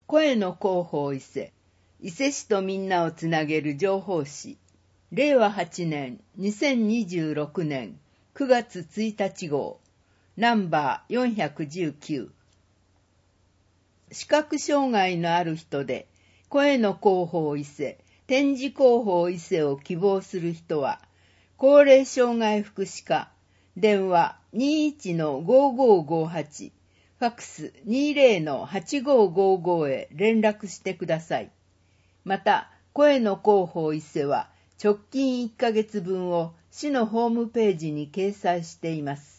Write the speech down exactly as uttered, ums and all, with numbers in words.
声の広報伊勢、伊勢市とみんなをつなげる情報誌、れいわはちねんにせんにじゅうろくねんくがつついたち号、ナンバーよんひゃくじゅうきゅう。視覚障害のある人で、声の広報伊勢、展示広報伊勢を希望する人は、高齢障害福祉課、電話 にいちのごーごーごーはち、ファックス にじゅうのはちごーごーごー へ連絡してください。また、声の広報伊勢は直近いっかげつぶんを市のホームページに掲載しています。